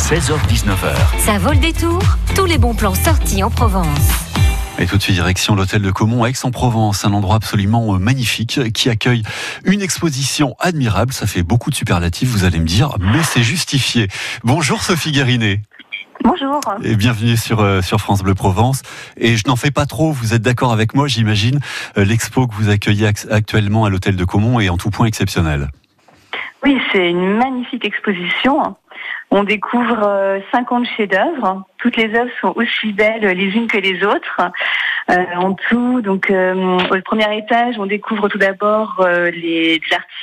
16h-19h. Ça vaut le détour. Tous les bons plans sortis en Provence. Et tout de suite, direction l'hôtel de Caumont à Aix-en-Provence, un endroit absolument magnifique qui accueille une exposition admirable. Ça fait beaucoup de superlatifs, vous allez me dire, mais c'est justifié. Bonjour Sophie Guérinet. Bonjour. Et bienvenue sur France Bleu Provence. Et je n'en fais pas trop, vous êtes d'accord avec moi, j'imagine. L'expo que vous accueillez actuellement à l'hôtel de Caumont est en tout point exceptionnelle. Oui, c'est une magnifique exposition. On découvre 50 chefs-d'œuvre. Toutes les œuvres sont aussi belles les unes que les autres. En tout, donc au premier étage, on découvre tout d'abord des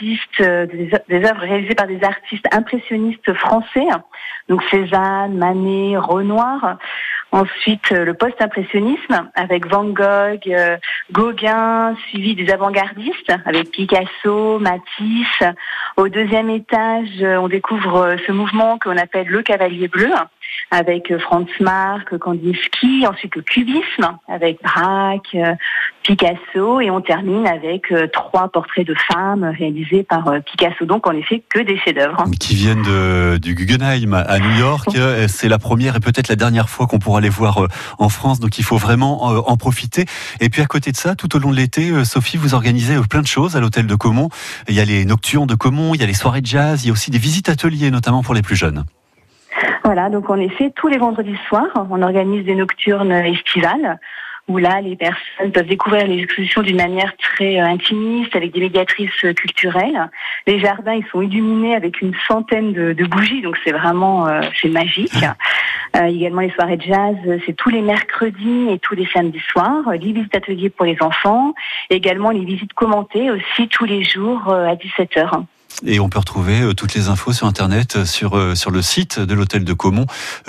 œuvres réalisées par des artistes impressionnistes français. Donc Cézanne, Manet, Renoir. Ensuite, le post-impressionnisme avec Van Gogh, Gauguin, suivi des avant-gardistes avec Picasso, Matisse. Au deuxième étage, on découvre ce mouvement qu'on appelle le Cavalier bleu avec Franz Marc, Kandinsky. Ensuite, le cubisme avec Braque, Picasso. Et on termine avec 3 portraits de femmes réalisés par Picasso. Donc, en effet, que des chefs-d'œuvre. Qui viennent du Guggenheim à New York. C'est la première et peut-être la dernière fois qu'on pourra les voir en France. Donc, il faut vraiment en profiter. Et puis, à côté de ça, tout au long de l'été, Sophie, vous organisez plein de choses à l'hôtel de Caumont. Il y a les nocturnes de Caumont, il y a les soirées de jazz, il y a aussi des visites ateliers, notamment pour les plus jeunes. Voilà, donc en effet, tous les vendredis soirs, on organise des nocturnes estivales, où là, les personnes peuvent découvrir les expositions d'une manière très intimiste, avec des médiatrices culturelles. Les jardins, ils sont illuminés avec une centaine de bougies, donc c'est vraiment c'est magique. Également, les soirées de jazz, c'est tous les mercredis et tous les samedis soirs. Les visites ateliers pour les enfants, et également les visites commentées aussi tous les jours à 17h. Et on peut retrouver toutes les infos sur Internet, sur le site de l'hôtel de Caumont,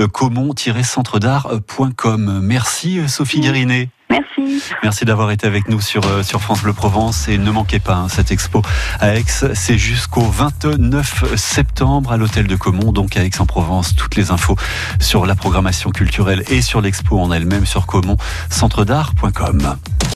caumont-centredart.com. Merci Sophie Guérinet. Merci. Merci d'avoir été avec nous sur France Bleu Provence. Et ne manquez pas cette expo à Aix. C'est jusqu'au 29 septembre à l'hôtel de Caumont, donc à Aix-en-Provence. Toutes les infos sur la programmation culturelle et sur l'expo en elle-même sur caumont-centredart.com.